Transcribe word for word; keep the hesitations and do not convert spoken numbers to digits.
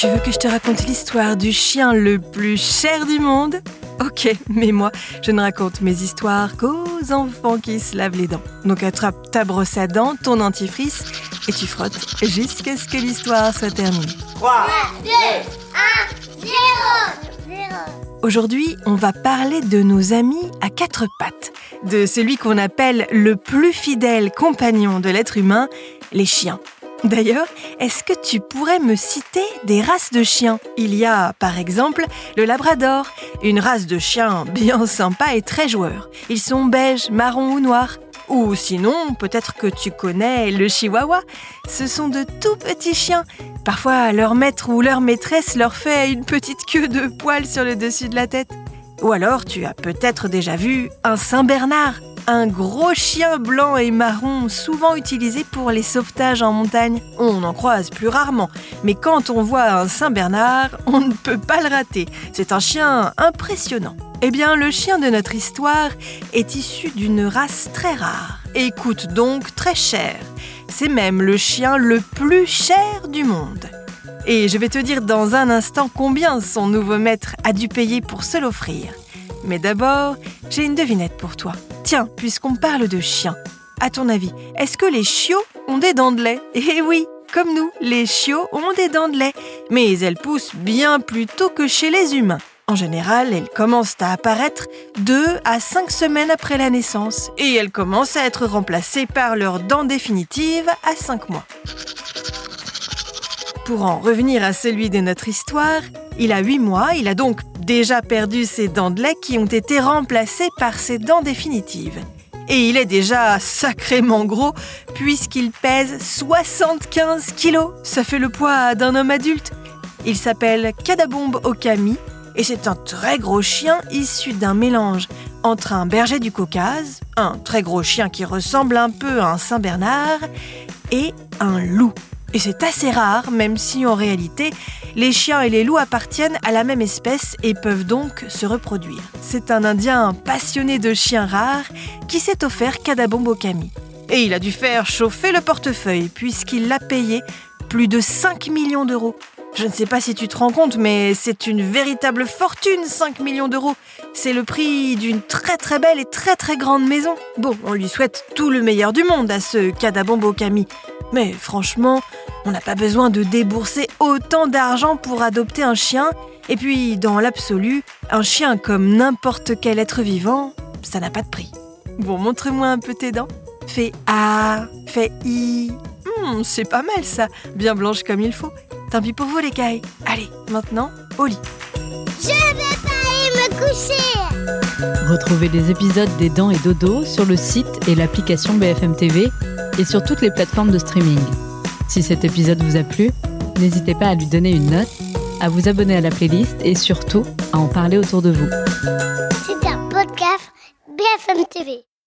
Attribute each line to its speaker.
Speaker 1: Tu veux que je te raconte l'histoire du chien le plus cher du monde ? Ok, mais moi, je ne raconte mes histoires qu'aux enfants qui se lavent les dents. Donc attrape ta brosse à dents, ton dentifrice, et tu frottes jusqu'à ce que l'histoire soit terminée.
Speaker 2: trois, deux, un, zéro.
Speaker 1: Aujourd'hui, on va parler de nos amis à quatre pattes, de celui qu'on appelle le plus fidèle compagnon de l'être humain, les chiens. D'ailleurs, est-ce que tu pourrais me citer des races de chiens ? Il y a, par exemple, le labrador, une race de chiens bien sympa et très joueur. Ils sont beiges, marron ou noirs. Ou sinon, peut-être que tu connais le chihuahua. Ce sont de tout petits chiens. Parfois, leur maître ou leur maîtresse leur fait une petite queue de poils sur le dessus de la tête. Ou alors, tu as peut-être déjà vu un Saint-Bernard. Un gros chien blanc et marron, souvent utilisé pour les sauvetages en montagne. On en croise plus rarement, mais quand on voit un Saint-Bernard, on ne peut pas le rater. C'est un chien impressionnant. Eh bien, le chien de notre histoire est issu d'une race très rare et coûte donc très cher. C'est même le chien le plus cher du monde. Et je vais te dire dans un instant combien son nouveau maître a dû payer pour se l'offrir. Mais d'abord, j'ai une devinette pour toi. Tiens, puisqu'on parle de chiens, à ton avis, est-ce que les chiots ont des dents de lait ? Eh oui, comme nous, les chiots ont des dents de lait, mais elles poussent bien plus tôt que chez les humains. En général, elles commencent à apparaître deux à cinq semaines après la naissance, et elles commencent à être remplacées par leurs dents définitives à cinq mois. Pour en revenir à celui de notre histoire, il a huit mois, il a donc déjà perdu ses dents de lait qui ont été remplacées par ses dents définitives. Et il est déjà sacrément gros puisqu'il pèse soixante-quinze kilos. Ça fait le poids d'un homme adulte. Il s'appelle Kadabomb Okami et c'est un très gros chien issu d'un mélange entre un berger du Caucase, un très gros chien qui ressemble un peu à un Saint-Bernard, et un loup. Et c'est assez rare, même si en réalité, les chiens et les loups appartiennent à la même espèce et peuvent donc se reproduire. C'est un Indien passionné de chiens rares qui s'est offert Kadabomb Okami. Et il a dû faire chauffer le portefeuille puisqu'il l'a payé plus de cinq millions d'euros. Je ne sais pas si tu te rends compte, mais c'est une véritable fortune, cinq millions d'euros. C'est le prix d'une très très belle et très très grande maison. Bon, on lui souhaite tout le meilleur du monde à ce Kadabomb Okami. Mais franchement, on n'a pas besoin de débourser autant d'argent pour adopter un chien. Et puis, dans l'absolu, un chien comme n'importe quel être vivant, ça n'a pas de prix. Bon, montre-moi un peu tes dents. Fais A, fais I. Hmm, c'est pas mal ça, bien blanche comme il faut. Tant pis pour vous les cailles. Allez, maintenant, au lit.
Speaker 2: Je vais pas aller me coucher.
Speaker 3: Retrouvez les épisodes des Dents et Dodo sur le site et l'application B F M T V et sur toutes les plateformes de streaming. Si cet épisode vous a plu, n'hésitez pas à lui donner une note, à vous abonner à la playlist et surtout à en parler autour de vous.
Speaker 2: C'est un podcast B F M T V.